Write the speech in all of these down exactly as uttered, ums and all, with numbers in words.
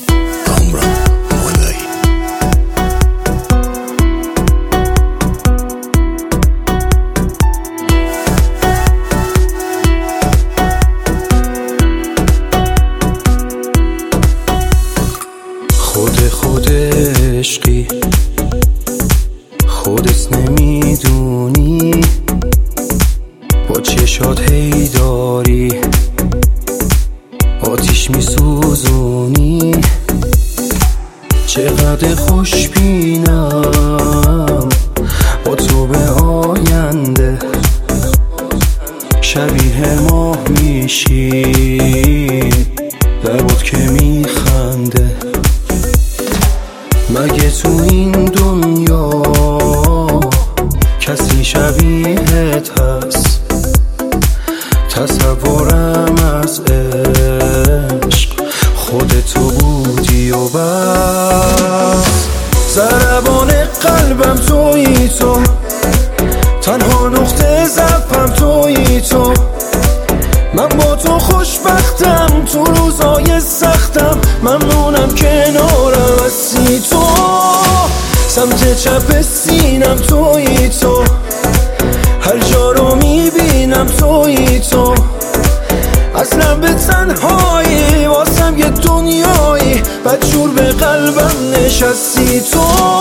کامران مولایی. خود خود عشقی خودت نمیدونی، با چشات هی داری آتیش میسوزونی. چقدر خوشبینم با تو به آینده، شبیه ماه میشی لبات که میخنده. مگه تو این دنیا کسی شبیهت هست؟ تصورم از عشق خودتو بودی و بس. ضربان قلبم تویی تو، تنها نقطه ضعفم تویی تو. من با تو خوشبختم تو روزای سختم، ممنونم کنارم هستی تو. سمت چپ سینم تویی تو، هر جا رو میبینم تویی تو. اصلا به تنهایی واسم یه دنیایی، بدجور به قلبم نشستی تو.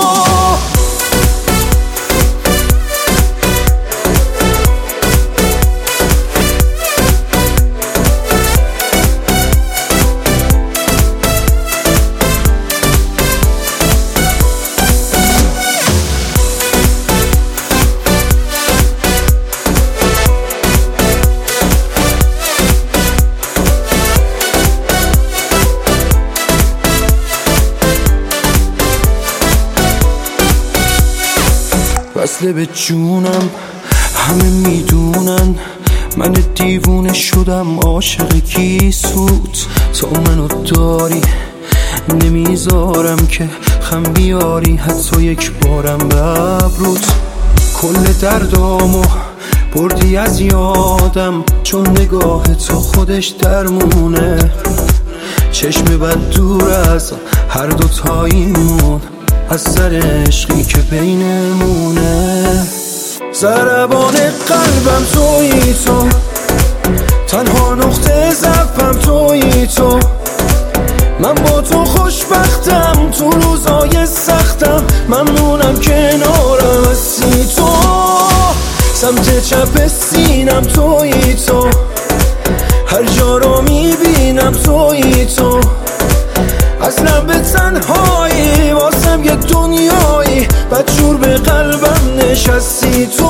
وصله به جونم همه میدونن، من دیوونه شدم عاشق کی سود. تو منو داری نمیذارم که خم بیاری حتی یک بارم به ابروت. کل دردامو بردی از یادم، چون نگاه تو خودش درمونه. چشم بد دور از هر دو تاییمون، از سر عشقی که بینمونه. ضربان قلبم تویی تو، تنها نقطه ضعفم تویی تو. من با تو خوشبختم تو روزای سختم، ممنونم کنارم هستی تو. سمت چپ سینم تویی تو، هر جا رو میبینم تویی تو. اصلا به تنهایی واسم یه دنیایی، بدجور به قلبم نشستی تو.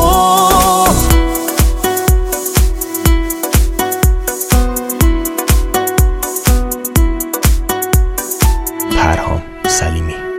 پرهام سلیمی.